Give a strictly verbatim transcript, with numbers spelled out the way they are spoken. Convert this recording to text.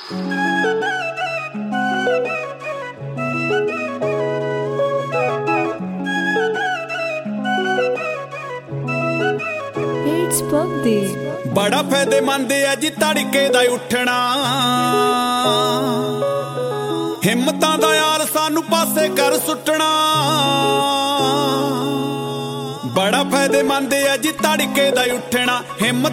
बड़ा फायदेमंद है जी तड़के दा उठना, हिम्मतां दा यार सानू पासे कर सुटना। बड़ा फायदेमंद है जी तड़के दा उठना, हिम्मत